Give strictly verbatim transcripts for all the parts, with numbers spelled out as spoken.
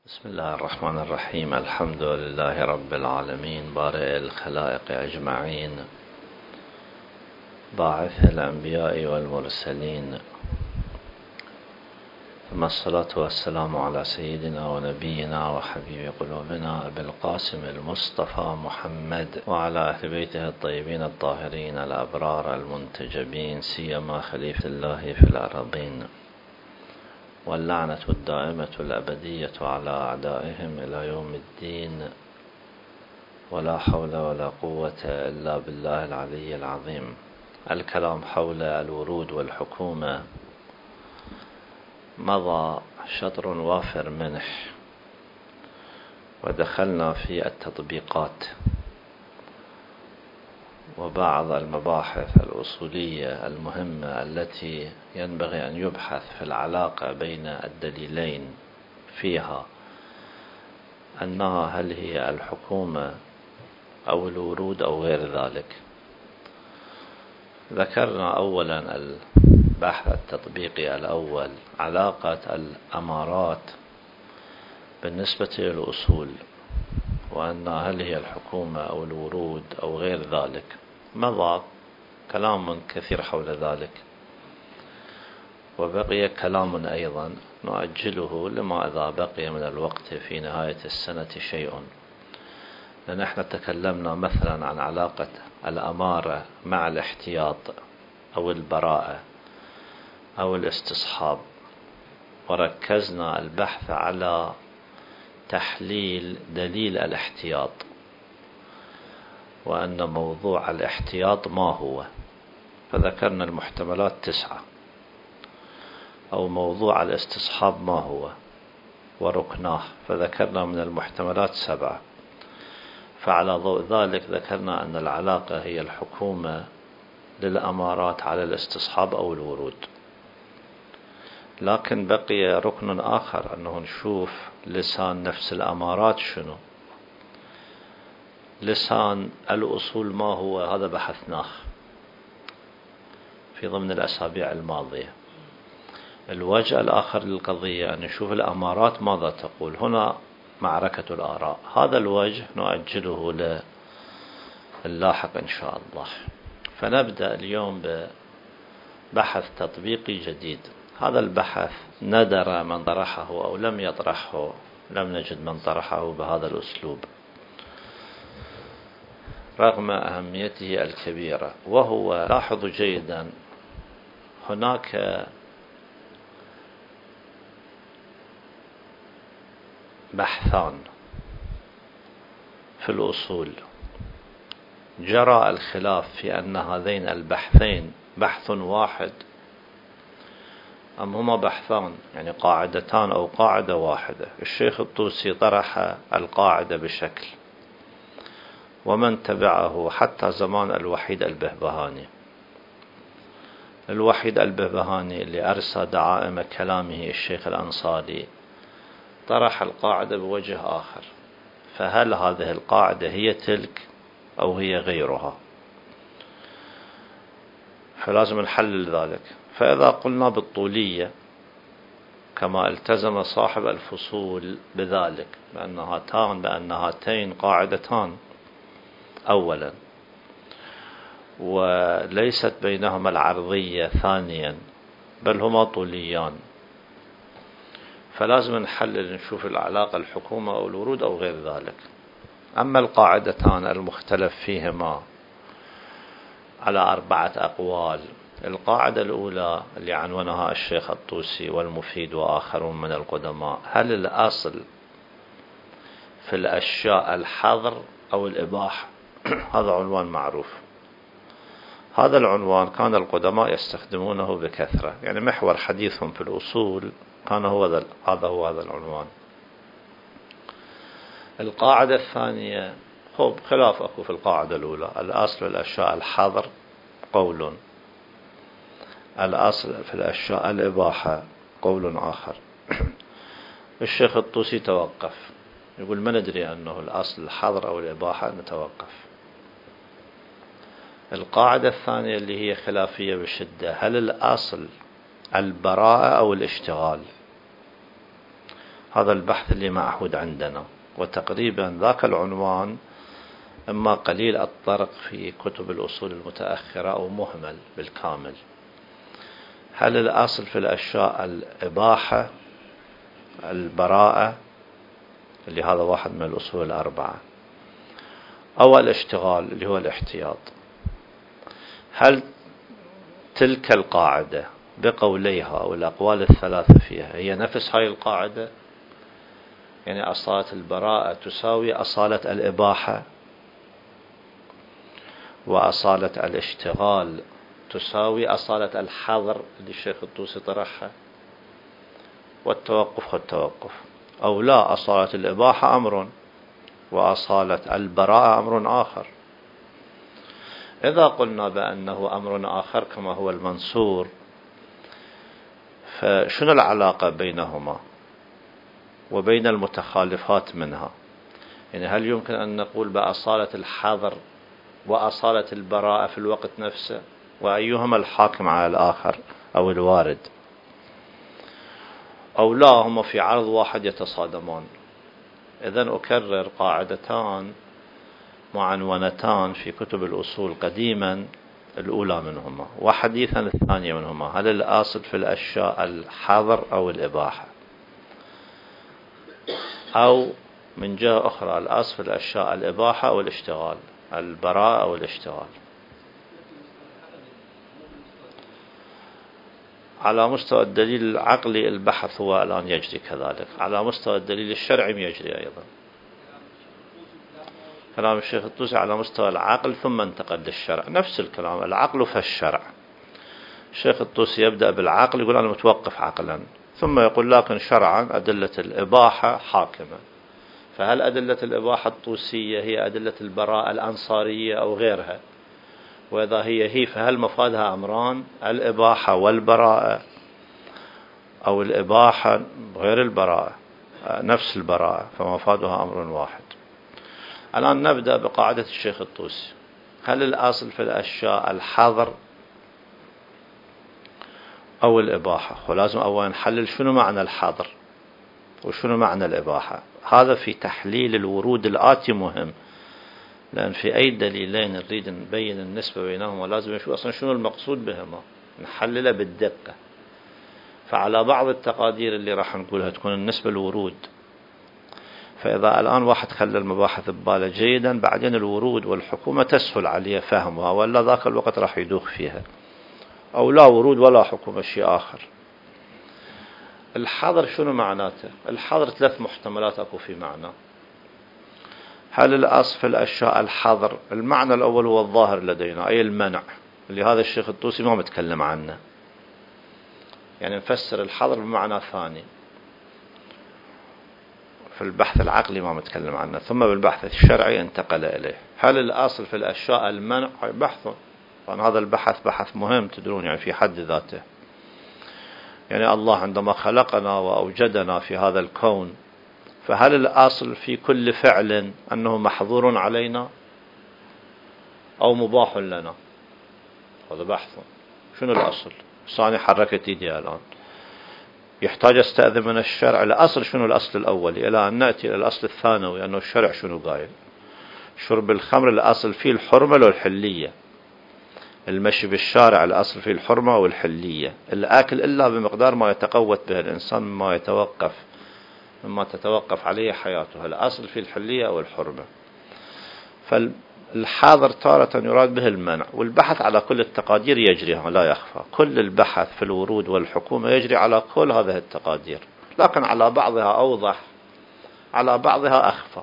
بسم الله الرحمن الرحيم. الحمد لله رب العالمين، بارئ الخلائق أجمعين، باعث الأنبياء والمرسلين، ثم الصلاة والسلام على سيدنا ونبينا وحبيب قلوبنا أبي القاسم المصطفى محمد وعلى أهل بيته الطيبين الطاهرين الأبرار المنتجبين، سيما خليفة الله في الأرضين، واللعنة الدائمة الأبدية على أعدائهم إلى يوم الدين، ولا حول ولا قوة إلا بالله العلي العظيم. الكلام حول الورود والحكومة مضى شطر وافر منه، ودخلنا في التطبيقات وبعض المباحث الأصولية المهمة التي ينبغي أن يبحث في العلاقة بين الدليلين فيها، أنها هل هي الحكومة أو الورود أو غير ذلك. ذكرنا أولا البحث التطبيقي الأول، علاقة الأمارات بالنسبة للأصول، وأن هل هي الحكومة أو الورود أو غير ذلك. مضى كلام كثير حول ذلك، وبقي كلام أيضا نؤجله لما إذا بقي من الوقت في نهاية السنة شيء، لأن احنا تكلمنا مثلا عن علاقة الأمارة مع الاحتياط أو البراءة أو الاستصحاب، وركزنا البحث على تحليل دليل الاحتياط، وأن موضوع الاحتياط ما هو، فذكرنا المحتملات تسعة، أو موضوع الاستصحاب ما هو وركناه، فذكرنا من المحتملات سبعة. فعلى ضوء ذلك ذكرنا أن العلاقة هي الحكومة للأمارات على الاستصحاب أو الورود. لكن بقي ركن آخر، أنه نشوف لسان نفس الأمارات شنو، لسان الأصول ما هو. هذا بحثناه في ضمن الأسابيع الماضية. الوجه الآخر للقضية أن نشوف الأمارات ماذا تقول. هنا معركة الآراء، هذا الوجه نؤجله للاحق إن شاء الله. فنبدأ اليوم ببحث تطبيقي جديد. هذا البحث ندر من طرحه أو لم يطرحه، لم نجد من طرحه بهذا الأسلوب رغم أهميته الكبيرة. وهو، لاحظوا جيدا، هناك بحثان في الأصول، جرى الخلاف في أن هذين البحثين بحث واحد أم هما بحثان، يعني قاعدتان أو قاعدة واحدة. الشيخ الطوسي طرح القاعدة بشكل، ومن تبعه حتى زمان الوحيد البهبهاني. الوحيد البهبهاني اللي أرسى دعائم كلامه الشيخ الأنصاري طرح القاعدة بوجه آخر، فهل هذه القاعدة هي تلك أو هي غيرها؟ فلازم نحلل ذلك. فإذا قلنا بالطولية كما التزم صاحب الفصول بذلك، بأن هاتان بأن هاتين قاعدتان أولا، وليست بينهما العرضية ثانيا، بل هما طوليان، فلازم نحلل نشوف العلاقة الحكومة أو الورود أو غير ذلك. أما القاعدتان المختلف فيهما على أربعة أقوال. القاعدة الأولى اللي عنونها الشيخ الطوسي والمفيد وآخرون من القدماء، هل الأصل في الأشياء الحظر أو الإباحة؟ هذا عنوان معروف. هذا العنوان كان القدماء يستخدمونه بكثرة، يعني محور حديثهم في الأصول كان هو هذا هو هذا العنوان. القاعدة الثانية، خب خلاف أكو في القاعدة الأولى، الأصل الأشياء الحظر قول، الأصل في الأشياء الإباحة قول آخر. الشيخ الطوسي توقف، يقول ما ندري أنه الأصل الحظر أو الإباحة، نتوقف. القاعدة الثانية اللي هي خلافية بشدة، هل الأصل البراءة أو الاشتغال؟ هذا البحث اللي معهود عندنا، وتقريبا ذاك العنوان إما قليل الطرق في كتب الأصول المتأخرة أو مهمل بالكامل. هل الأصل في الأشياء الإباحة، البراءة اللي هذا واحد من الأصول الأربعة، أو الاشتغال اللي هو الاحتياط؟ هل تلك القاعدة بقوليها أو الأقوال الثلاثة فيها هي نفس هاي القاعدة؟ يعني أصالة البراءة تساوي أصالة الإباحة، وأصالة الاشتغال تساوي أصالة الحظر اللي الشيخ الطوسي طرحها، والتوقف والتوقف، أو لا، أصالة الإباحة أمر وأصالة البراءة أمر آخر. إذا قلنا بأنه أمر آخر كما هو المنصور، فشنو العلاقة بينهما وبين المتخالفات منها؟ يعني هل يمكن أن نقول بأصالة الحظر وأصالة البراءة في الوقت نفسه، وأيهما الحاكم على الآخر أو الوارد، أو لا هما في عرض واحد يتصادمان؟ إذن أكرر قاعدتان معنونتان في كتب الأصول قديما، الأولى منهما، وحديثا الثانية منهما، هل الأصل في الأشياء الحظر أو الإباحة، أو من جهة أخرى الأصل في الأشياء الإباحة أو الاشتغال، البراءة أو الاشتغال. على مستوى الدليل العقلي البحث هو الآن يجري كذلك، على مستوى الدليل الشرعي يجري أيضا. كلام الشيخ الطوسي على مستوى العقل ثم انتقل للشرع، نفس الكلام، العقل فالشرع. الشيخ الطوسي يبدأ بالعقل، يقول أنا متوقف عقلا، ثم يقول لكن شرعا أدلة الإباحة حاكمة. فهل أدلة الإباحة الطوسية هي أدلة البراءة الأنصارية أو غيرها؟ وإذا هي هي فهل مفادها أمران، الإباحة والبراءة، أو الإباحة غير البراءة نفس البراءة فمفادها أمر واحد؟ الآن نبدأ بقاعدة الشيخ الطوسي. هل الأصل في الأشياء الحظر أو الإباحة؟ ولازم أولا نحلل شنو معنى الحظر وشنو معنى الإباحة. هذا في تحليل الورود الآتي مهم، لأن في أي دليلين نريد نبين النسبة بينهما لازم نشوف أصلا شنو المقصود بهما، نحلله بالدقة. فعلى بعض التقادير اللي راح نقولها تكون النسبة الورود، فإذا الآن واحد خلى المباحث بباله جيدا، بعدين الورود والحكومة تسهل عليه فهمها، ولا ذاك الوقت راح يدوخ فيها، أو لا ورود ولا حكومة شيء آخر. الحظر شنو معناته؟ الحظر ثلاث محتملات أكو في معنى. هل الأصل في الأشياء الحظر؟ المعنى الأول هو الظاهر لدينا، أي المنع، اللي هذا الشيخ الطوسي ما متكلم عنه، يعني نفسر الحظر بمعنى ثاني في البحث العقلي ما متكلم عنه، ثم بالبحث الشرعي انتقل إليه. هل الأصل في الأشياء المنع؟ بحث، طبعا هذا البحث بحث مهم تدرون، يعني في حد ذاته. يعني الله عندما خلقنا وأوجدنا في هذا الكون، فهل الأصل في كل فعل أنه محظور علينا أو مباح لنا؟ هذا بحث. شنو الأصل؟ ثاني حركت إيدي الآن، يحتاج استأذن من الشرع. الأصل شنو الأصل الأول، إلى أن نأتي إلى الأصل الثانوي أنه الشرع شنو قايل. شرب الخمر الأصل فيه الحرمة والحلية، المشي بالشارع الأصل فيه الحرمة والحلية، الأكل إلا بمقدار ما يتقوت به الإنسان مما يتوقف مما تتوقف عليه حياته، الأصل في الحلية أو الحرمة. فالحاضر تارة يراد به المنع، والبحث على كل التقادير يجري لا يخفى، كل البحث في الورود والحكومة يجري على كل هذه التقادير، لكن على بعضها أوضح على بعضها أخفى.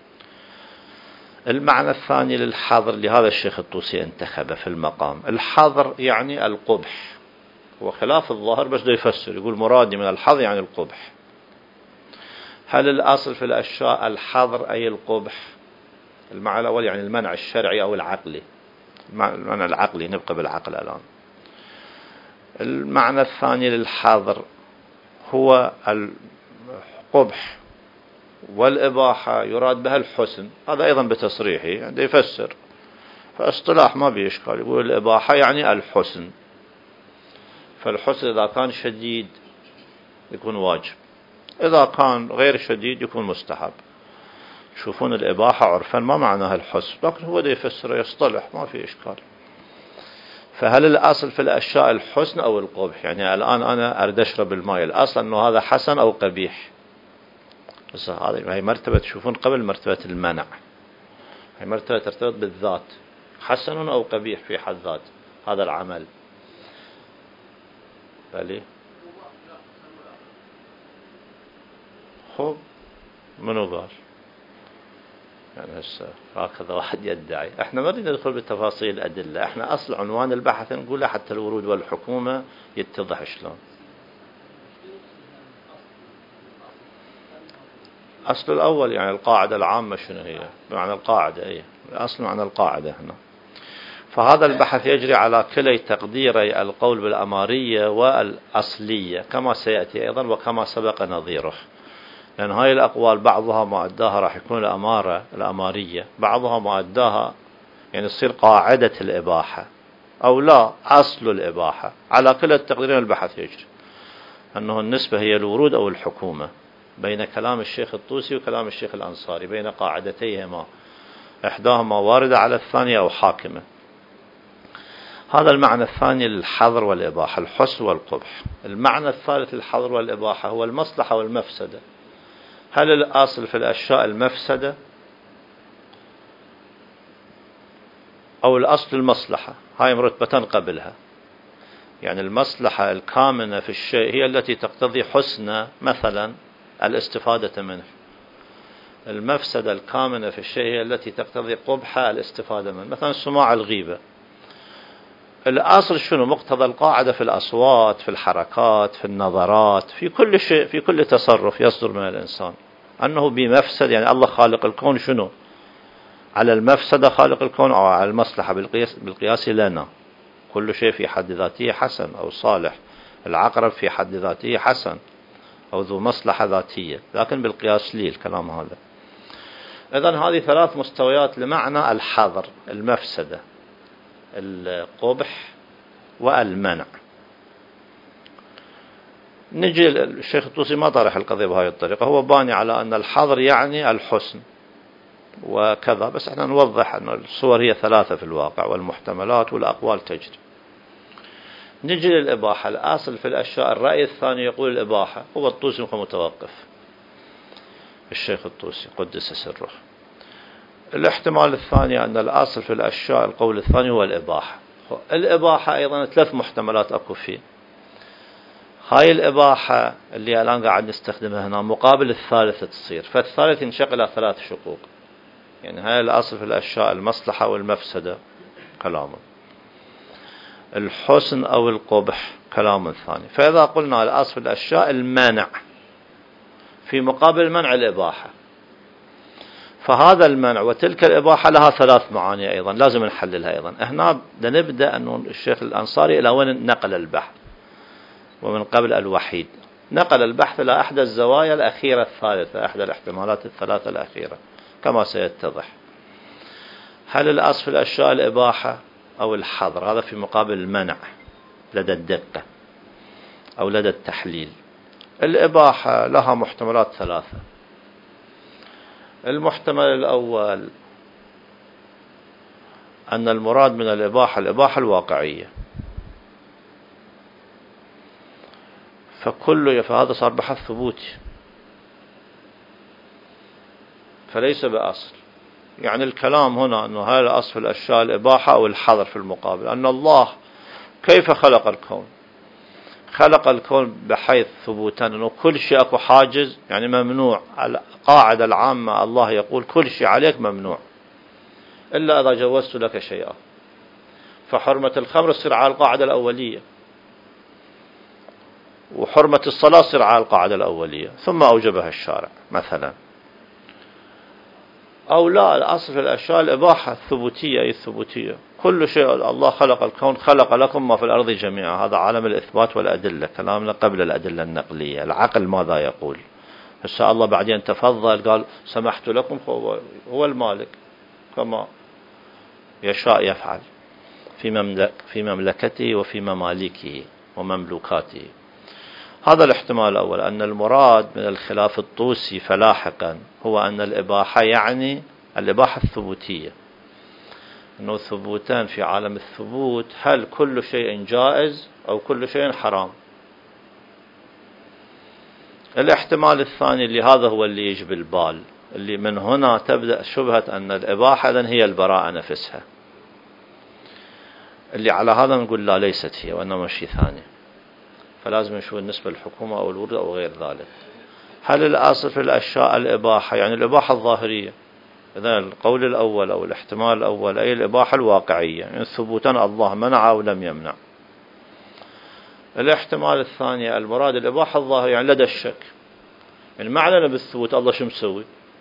المعنى الثاني للحظر لهذا الشيخ الطوسي انتخبه في المقام، الحظر يعني القبح، وخلاف الظاهر بس ده يفسر، يقول مرادي من الحظر يعني القبح. هل الأصل في الأشياء الحظر أي القبح؟ المعنى الأول يعني المنع الشرعي أو العقلي، المعنى العقلي، نبقى بالعقل الآن. المعنى الثاني للحظر هو القبح، والإباحة يراد بها الحسن، هذا أيضا بتصريحه يعني يفسر، فاصطلاح ما بيشكال، يقول الإباحة يعني الحسن، فالحسن إذا كان شديد يكون واجب، إذا كان غير شديد يكون مستحب. تشوفون الإباحة عرفا ما معناها الحسن، لكن هو ده يفسر يصطلح ما في إشكال. فهل الأصل في الأشياء الحسن أو القبح؟ يعني الآن أنا أريد أشرب الماء، الأصل أنه هذا حسن أو قبيح. بس هذه مرتبة تشوفون قبل مرتبة المنع، هي مرتبة ترتبط بالذات، حسن أو قبيح في حد ذات هذا العمل. بلي خب منو قال؟ يعني هسه هكذا واحد يدعي. احنا ما نريد ندخل بتفاصيل الأدلة، احنا أصل عنوان البحث نقوله حتى الورود والحكومة يتضح شلون. أصل الأول يعني القاعدة العامة شنو هي؟ بمعنى القاعدة ايه الأصل معنى القاعدة هنا. فهذا البحث يجري على كلي تقديري القول بالأمارية والأصلية كما سيأتي أيضا وكما سبق نظيره، لأن هاي الأقوال بعضها مؤداها راح يكون الأمارة الأمارية، بعضها مؤداها يعني تصير قاعدة الإباحة أو لا أصل الإباحة. على كل التقديرين البحث يجري أنه النسبة هي الورود أو الحكومة بين كلام الشيخ الطوسي وكلام الشيخ الأنصاري، بين قاعدتيهما إحداهما واردة على الثانية أو حاكمة. هذا المعنى الثاني للحظر والإباحة، الحسن والقبح. المعنى الثالث للحظر والإباحة هو المصلحة والمفسدة. هل الأصل في الأشياء المفسدة أو الأصل المصلحة؟ هاي مرتبتان قبلها، يعني المصلحة الكامنة في الشيء هي التي تقتضي حسن مثلا الاستفادة منه، المفسدة الكامنة في الشيء هي التي تقتضي قبح الاستفادة منه، مثلا سماع الغيبة. الأصل شنو؟ مقتضى القاعدة في الأصوات، في الحركات، في النظرات، في كل شيء، في كل تصرف يصدر من الإنسان أنه بمفسد. يعني الله خالق الكون شنو؟ على المفسدة خالق الكون أو على المصلحة بالقياس, بالقياس لنا. كل شيء في حد ذاته حسن أو صالح، العقرب في حد ذاته حسن أو ذو مصلحة ذاتية، لكن بالقياس لي الكلام هذا. إذن هذه ثلاث مستويات لمعنى الحظر، المفسدة، القبح والمنع. نجي الشيخ الطوسي ما طرح القضية بهذه الطريقة، هو باني على أن الحظر يعني الحسن وكذا، بس احنا نوضح أن الصور هي ثلاثة في الواقع والمحتملات والأقوال تجري. نجي للإباحة، الأصل في الأشياء، الرأي الثاني يقول الإباحة، هو الطوسي متوقف، الشيخ الطوسي قدس سره. الاحتمال الثاني أن الأصل في الأشياء، القول الثاني هو الإباحة. الإباحة أيضا ثلاث محتملات أكو فيه. هاي الإباحة اللي الآن قاعد نستخدمها هنا مقابل الثالثة تصير، فالثالث ينشق إلى ثلاث شقوق. يعني هاي الأصل في الأشياء المصلحة والمفسدة كلام، الحسن أو القبح كلام ثاني. فإذا قلنا الأصل في الأشياء المانع في مقابل المنع الإباحة، فهذا المنع وتلك الإباحة لها ثلاث معاني أيضا لازم نحللها أيضا. هنا نبدأ أنه الشيخ الأنصاري إلى وين نقل البحث، ومن قبل الوحيد نقل البحث إلى أحد الزوايا الأخيرة الثالثة، أحد الاحتمالات الثلاثة الأخيرة كما سيتضح. هل الأصل في الأشياء الإباحة أو الحظر؟ هذا في مقابل المنع لدى الدقة أو لدى التحليل. الإباحة لها محتملات ثلاثة. المحتمل الأول أن المراد من الإباحة الإباحة الواقعية، فكل فهذا صار بحث ثبوتي فليس بأصل. يعني الكلام هنا أنه هذا الأصل في الأشياء الإباحة أو الحظر في المقابل، أن الله كيف خلق الكون؟ خلق الكون بحيث ثبوتا أنه كل شيء أكو حاجز، يعني ممنوع. القاعدة العامة الله يقول كل شيء عليك ممنوع إلا إذا جوزت لك شيئا، فحرمة الخمر تصير على القاعدة الأولية، وحرمة الصلاة تصير على القاعدة الأولية ثم أوجبها الشارع مثلا. أو لا، الأصل في الأشياء الإباحة الثبوتية، أي الثبوتية، كل شيء الله خلق الكون، خلق لكم ما في الأرض جميعا. هذا عالم الإثبات والأدلة، كلامنا قبل الأدلة النقلية. العقل ماذا يقول؟ هسه الله بعدين تفضل قال سمحت لكم، هو, هو المالك كما يشاء يفعل في, مملك في مملكته وفي مماليكه ومملوكاته. هذا الاحتمال الأول، أن المراد من الخلاف الطوسي فلاحقا هو أن الإباحة يعني الإباحة الثبوتية، أنه ثبوتان في عالم الثبوت، هل كل شيء جائز أو كل شيء حرام. الاحتمال الثاني اللي هذا هو اللي يجي بالبال، اللي من هنا تبدأ شبهة أن الإباحة إذن هي البراءة نفسها، اللي على هذا نقول لا، ليست هي وإنما شيء ثاني. فلازم نشوف النسبة للحكومة أو الورود أو غير ذلك. هل الأصل في الأشياء الإباحة يعني الإباحة الظاهرية؟ إذن القول الأول أو الاحتمال الأول أي الإباحة الواقعية، يعني ثبوتان الله منع أو لم يمنع. الاحتمال الثاني المراد الإباحة الظاهرية يعني لدى الشك، يعني ما علينا بالثبوت الله شو مسوي.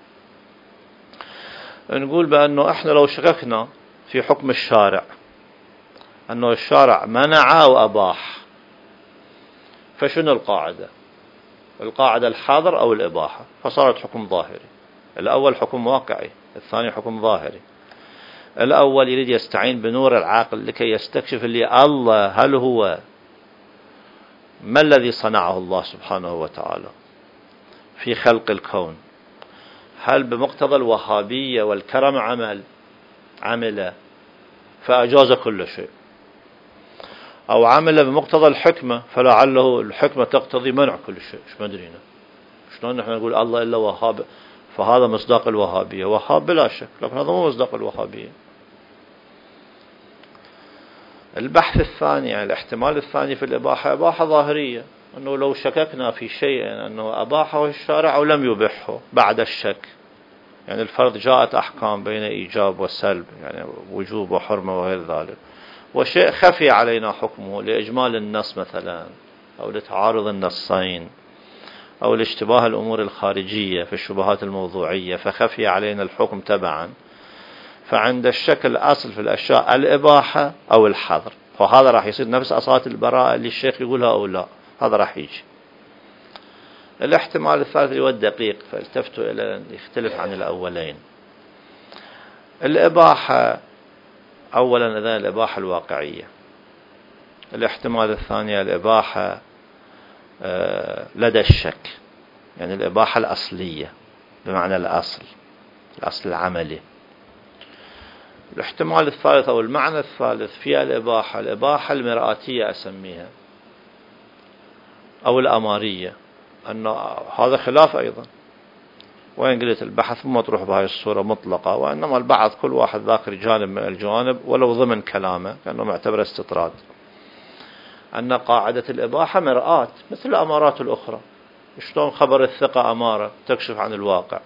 نقول بأنه إحنا لو شككنا في حكم الشارع أنه الشارع منع أو أباح، فشنو القاعدة؟ القاعدة الحظر أو الإباحة، فصارت حكم ظاهري. الأول حكم واقعي، الثاني حكم ظاهري. الأول يريد يستعين بنور العقل لكي يستكشف اللي الله هل هو ما الذي صنعه الله سبحانه وتعالى في خلق الكون، هل بمقتضى الوهابية والكرم عمل عمل فأجاز كل شيء، أو عمل بمقتضى الحكمة فلعله الحكمة تقتضي منع كل شيء. مش مدرينا شلون نحن نقول الله إلا وهاب، فهذا مصداق الوهابية، وهاب بلا شك، لكن هذا مو مصداق الوهابية. البحث الثاني يعني الاحتمال الثاني في الإباحة إباحة ظاهرية، أنه لو شككنا في شيء أنه أباحه الشارع أو لم يبحه بعد الشك، يعني الفرض جاءت أحكام بين إيجاب وسلب، يعني وجوب وحرمة وغير ذلك، وشيء خفي علينا حكمه لإجمال النص مثلا أو لتعارض النصين أو لاشتباه الأمور الخارجية في الشبهات الموضوعية، فخفي علينا الحكم تبعا، فعند الشك الأصل في الأشياء الإباحة أو الحظر، فهذا راح يصير نفس أصالة البراءة اللي الشيخ يقولها أو لا، هذا راح يجي. الاحتمال الثالث هو الدقيق، فالتفتوا إلى يختلف عن الأولين. الإباحة أولا إذا الإباحة الواقعية، الاحتمال الثاني الإباحة لدى الشك، يعني الإباحة الأصلية بمعنى الأصل الأصل العملي. الاحتمال الثالث أو المعنى الثالث في الإباحة الإباحة المرآتية أسميها أو الأمارية، أن هذا خلاف أيضا، وإن قلت البحث مو مطروح بهذه الصورة مطلقة، وإنما البحث كل واحد ذاكر جانب من الجوانب ولو ضمن كلامه كأنه معتبر استطراد، أن قاعدة الإباحة مرآة مثل الأمارات الأخرى. شلون خبر الثقة أمارة تكشف عن الواقع،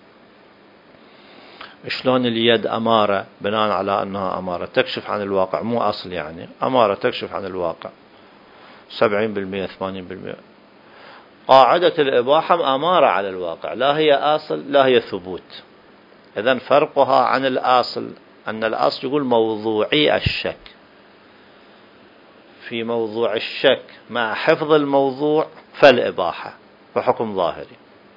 شلون اليد أمارة بناء على أنها أمارة تكشف عن الواقع، مو أصل يعني أمارة تكشف عن الواقع سبعين بالمئة ثمانين بالمئة. قاعدة الإباحة أمارة على الواقع، لا هي أصل لا هي ثبوت. إذن فرقها عن الأصل أن الأصل يقول موضوعي الشك، في موضوع الشك مع حفظ الموضوع فالإباحة فحكم ظاهري.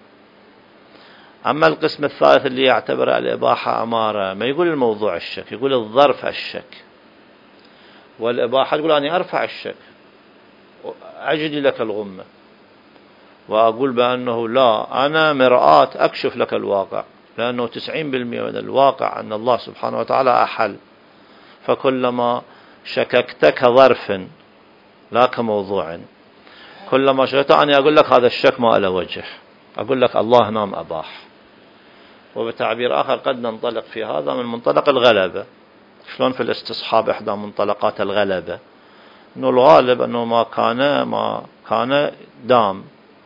أما القسم الثالث اللي يعتبر الإباحة أمارة ما يقول الموضوع الشك، يقول الظرف الشك، والإباحة تقول أني أرفع الشك أجدي لك الغمة وأقول بأنه لا أنا مرآة أكشف لك الواقع، لأنه تسعين بالمئة من الواقع أن الله سبحانه وتعالى أحل، فكلما شككت كظرف لا كموضوع، كلما شككت أني أقول لك هذا الشك ما له وجه، أقول لك الله نام أباح. وبتعبير آخر قد ننطلق في هذا من منطلق الغلبة، شلون في الاستصحاب إحدى منطلقات الغلبة أنه الغالب أنه ما كان ما كان دام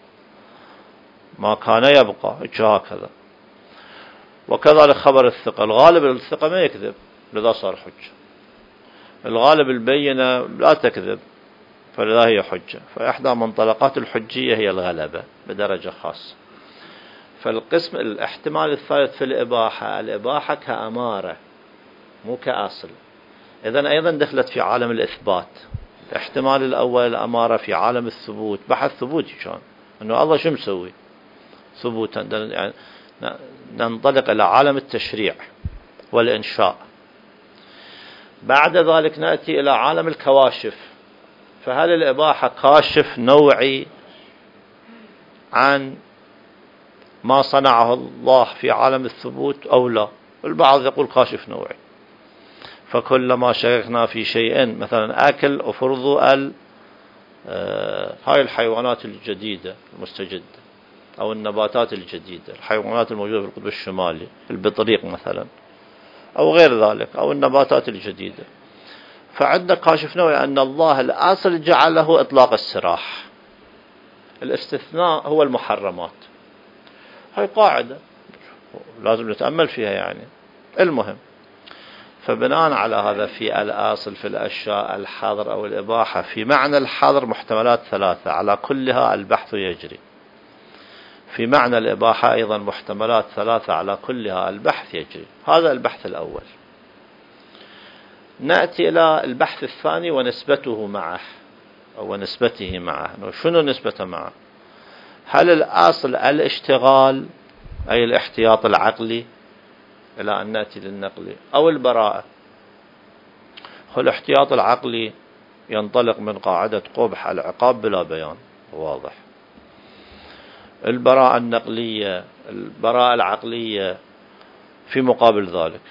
ما كان يبقى هكذا. وكذلك خبر الثقة، الغالب الثقة ما يكذب لذا صار حجة، الغالب البينة لا تكذب فلذا هي حجة. فإحدى منطلقات الحجية هي الغلبة بدرجة خاصة. فالقسم الاحتمال الثالث في الإباحة الإباحة كأمارة مو كأصل، إذن أيضا دخلت في عالم الإثبات. الاحتمال الأول الأمارة في عالم الثبوت، بحث ثبوتي كان أنه الله شو مسوي ثبوتا، يعني ننطلق إلى عالم التشريع والإنشاء. بعد ذلك نأتي إلى عالم الكواشف، فهل الإباحة كاشف نوعي عن ما صنعه الله في عالم الثبوت أو لا. البعض يقول كاشف نوعي، فكلما شككنا في شيء مثلا أكل وفرضوا ال هاي الحيوانات الجديدة المستجدة أو النباتات الجديدة، الحيوانات الموجودة في القطب الشمالي، البطريق مثلا أو غير ذلك، أو النباتات الجديدة، فعندنا كاشف نوعي أن الله الأصل جعله إطلاق السراح، الاستثناء هو المحرمات. هاي قاعدة لازم نتأمل فيها يعني. المهم، فبناء على هذا في الأصل في الأشياء الحظر أو الإباحة، في معنى الحظر محتملات ثلاثة على كلها البحث يجري، في معنى الإباحة أيضا محتملات ثلاثة على كلها البحث يجري. هذا البحث الأول. نأتي إلى البحث الثاني ونسبته معه أو نسبته معه. شنو نسبته معه؟ هل الأصل الاشتغال أي الاحتياط العقلي إلى أن نأتي للنقل، أو البراءة؟ الاحتياط العقلي ينطلق من قاعدة قبح العقاب بلا بيان، واضح. البراءة النقلية، البراءة العقلية في مقابل ذلك.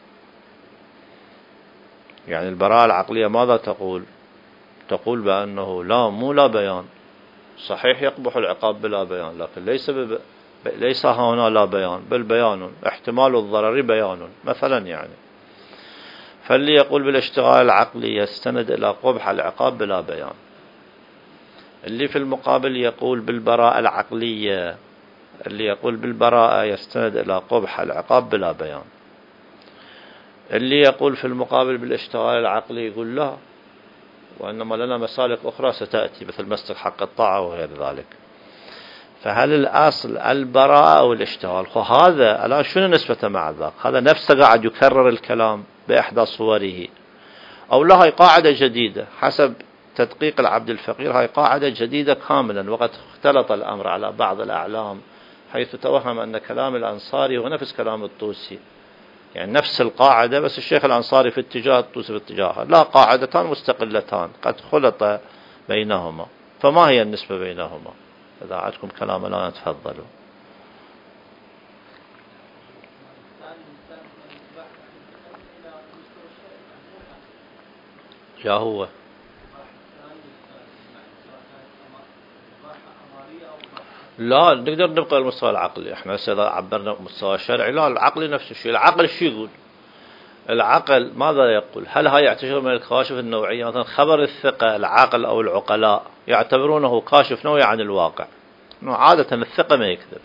يعني البراءة العقلية ماذا تقول؟ تقول بأنه لا، مو لا بيان، صحيح يقبح العقاب بلا بيان، لكن ليس بب... ليس هنا لا بيان، بل بيان، احتمال الضرر بيان مثلا يعني. فاللي يقول بالاشتغال العقلي يستند إلى قبح العقاب بلا بيان. اللي في المقابل يقول بالبراءة العقلية، اللي يقول بالبراءة يستند إلى قبح العقاب بلا بيان. اللي يقول في المقابل بالاشتغال العقلي يقول لا، وإنما لنا مسالك أخرى ستأتي مثل مسلك حق الطاعة وغير ذلك. فهل الأصل البراءة أو الاشتغال؟ هذا ألا شنو نسبته مع ذاك؟ هذا نفسه قاعد يكرر الكلام بإحدى صوره، أو لا هاي قاعدة جديدة حسب تدقيق العبد الفقير، هاي قاعدة جديدة كاملا، وقد اختلط الأمر على بعض الأعلام حيث توهم أن كلام الأنصاري هو نفس كلام الطوسي، يعني نفس القاعدة، بس الشيخ الأنصاري في اتجاه الطوسي في اتجاهها، لا، قاعدتان مستقلتان قد خلط بينهما. فما هي النسبة بينهما؟ إذا عندكم كلام لا تفضلوا. يا هو لا نقدر نبقى المستوى العقلي، احنا إذا عبرنا بمستوى الشرعي، لا، العقل نفس الشيء. العقل شو يقول؟ العقل ماذا يقول؟ هل هاي يعتبر من الكواشف النوعية؟ مثلا خبر الثقة، العقل أو العقلاء يعتبرونه كاشف نوعي عن الواقع، عادة الثقة ما يكذب،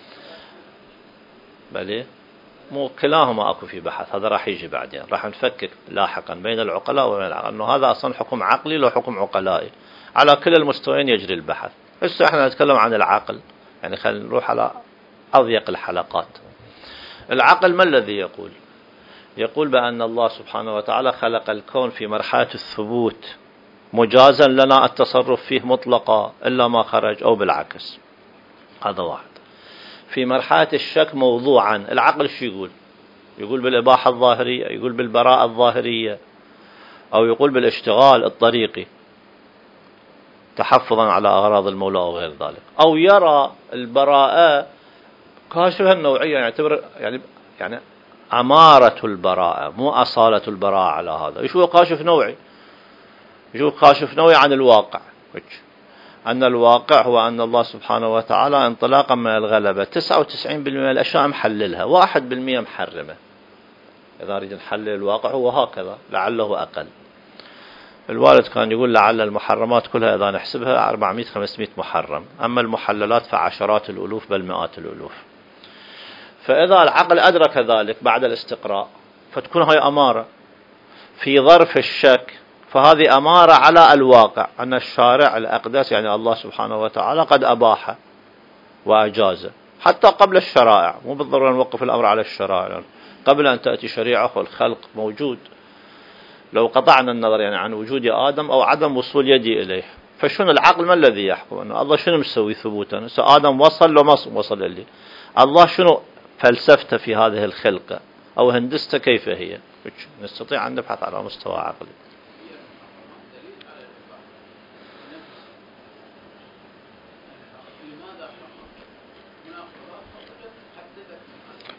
بل مو كلاهما أكو في بحث، هذا راح يجي بعدين، راح نفكك لاحقا بين العقلاء وبين العقل، أنه هذا أصلا حكم عقلي لو حكم عقلائي، على كل المستويين يجري البحث. هسه احنا نتكلم عن العقل، يعني خلينا نروح على أضيق الحلقات. العقل ما الذي يقول؟ يقول بأن الله سبحانه وتعالى خلق الكون في مرحلة الثبوت، مجازا لنا التصرف فيه مطلقا إلا ما خرج، أو بالعكس. هذا واحد. في مرحلة الشك موضوعا، العقل شو يقول؟ يقول بالإباحة الظاهرية، يقول بالبراءة الظاهرية، أو يقول بالاشتغال الطريقي تحفظا على أغراض المولى أو غير ذلك، أو يرى البراءة كاشفة النوعية، يعتبر يعني يعني أمارة البراءة مو أصالة البراءة. على هذا يشوف كاشف نوعي، يشوف كاشف نوعي عن الواقع، أن الواقع هو أن الله سبحانه وتعالى انطلاقا من الغلبة تسعة وتسعين بالمئة من الأشياء محللها، واحد بالمئة محرمة. إذا نريد نحلل الواقع هو هكذا، لعله أقل. الوالد كان يقول لعل المحرمات كلها إذا نحسبها أربعمئة خمسمئة محرم، أما المحللات فعشرات الألوف بل مئات الألوف. فإذا العقل أدرك ذلك بعد الاستقراء، فتكون هاي أمارة في ظرف الشك، فهذه أمارة على الواقع أن الشارع الأقدس يعني الله سبحانه وتعالى قد أباح وأجاز حتى قبل الشرائع، مو بالضرورة نوقف الأمر على الشرائع، قبل أن تأتي شريعة والخلق موجود. لو قطعنا النظر يعني عن وجود آدم أو عدم وصول يدي إليه، فشنو العقل ما الذي يحكم؟ أنه الله شنو مسوي ثبوتا؟ آدم وصل لو ما وصل إليه، الله شنو فلسفته في هذه الخلقة أو هندسته كيف هي؟ نستطيع أن نبحث على مستوى عقلي.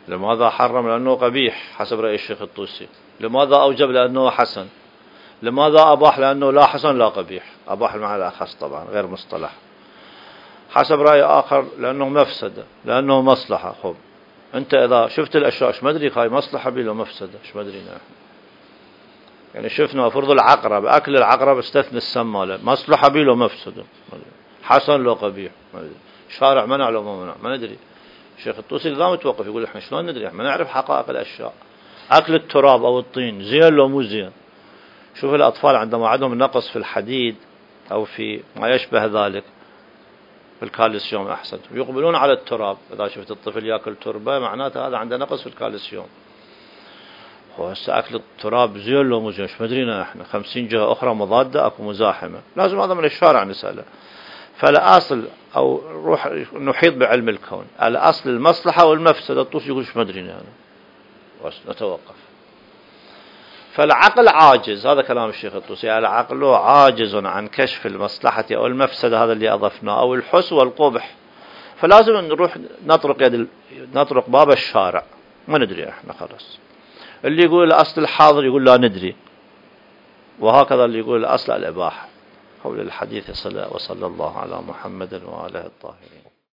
لماذا حرم؟ لأنه قبيح حسب رأي الشيخ الطوسي. لماذا أوجب؟ لأنه حسن. لماذا أباح؟ لأنه لا حسن لا قبيح، أباح المعنى الأخص طبعا غير مصطلح. حسب رأي آخر لأنه مفسدة، لأنه مصلحة. خب أنت إذا شفت الأشياء إيش مدري هاي مصلحة بلا مفسدة، إيش مدري نحن يعني شفنا فرض العقرب، أكل العقرب استثنى السم ماله، مصلحة بلا مفسدة، حسن لو قبيح، شارع منع لو ما منع ما ندري. الشيخ الطوسي لا متوقف يقول إحنا شلون ندري، ما نعرف حقائق الأشياء. أكل التراب أو الطين زين لو مو زين. شوف الأطفال عندما عندهم نقص في الحديد أو في ما يشبه ذلك في الكالسيوم أحسن يقبلون على التراب. إذا شفت الطفل يأكل تربة معناته هذا عنده نقص في الكالسيوم. هسه أكل التراب زين لو مو زين ايش مدرينا احنا، خمسين جهة أخرى مضادة أكو مزاحمة، لازم هذا من الشارع نسأله. فالأصل أو روح نحيط بعلم الكون، الأصل المصلحة والمفسدة. الطوسي يقول ايش مدرينا أنا بس نتوقف. فالعقل عاجز، هذا كلام الشيخ الطوسي، العقل عاجز عن كشف المصلحة أو المفسدة، هذا اللي أضفناه، أو الحس والقبح. فلازم نروح نطرق يد نطرق باب الشارع، ما ندري احنا خلاص. اللي يقول الأصل الحاضر يقول لا ندري، وهكذا اللي يقول الأصل الإباحة. حول الحديث صلى وصلى الله على محمد وآله الطاهرين.